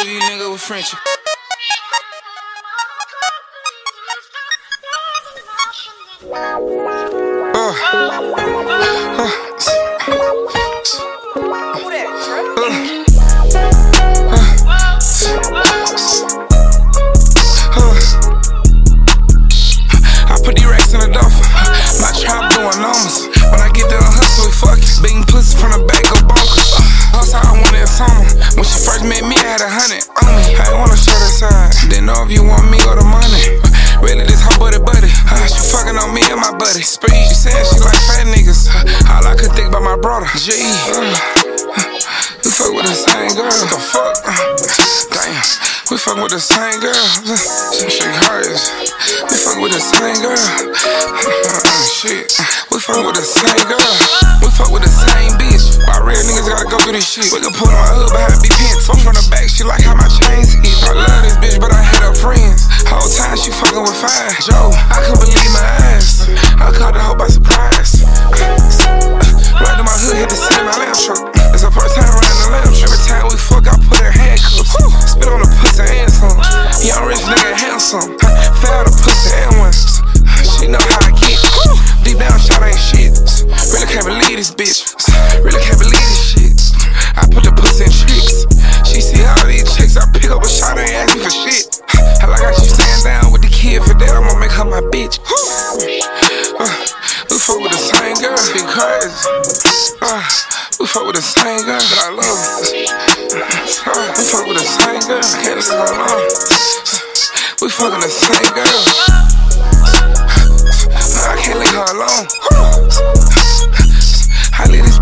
if you link up with Frenchie. I put these racks in the duffel. My trap doing numbers. When I get there, I hustle, we fuckin'. Beating pussy from the back, go bonkers. Hustle, I wanted in summer. When she first met me, I had 100 on me. I ain't wanna show that side. Didn't know if you want me or the money. Really, this hot buddy. She fucking on me and my buddy. Spree, she said she like fat niggas. All I could think about my brother. G. We fuck with the same girl. What the fuck? Damn. We fuck with the same girl. She hers. We fuck with the same girl. Shit. We fuck with the same girl. We fuck with the same bitch. Why real niggas gotta go through this shit? We can pull on my hood behind big pants. Fuck from the back, she like how my chains hit. I love this bitch, but I hate her friends. Whole time she fucking with fire. Joe, I couldn't believe my eyes. I caught the hoe by surprise. Right in my hood, hit the city of my lamb truck. It's her first time riding the lamb truck. Every time we fuck, I put her handcuffs. Spit on the pussy and some. Young rich nigga handsome. Foul the pussy and one. She know how I get. Deep down, shot ain't shit. Really can't believe this bitch. Really can't believe this shit. I put the pussy in tricks. She see all these chicks. I pick up a shot and ain't ask me for shit. I like how she stand down with the kid. For that, I'ma make her my bitch. We fuck with the same girl. Be crazy. We fuck with the same girl, but I love her. We fuck with the same girl. I can't leave her alone. We fucking the same girl. I can't leave her alone. I leave this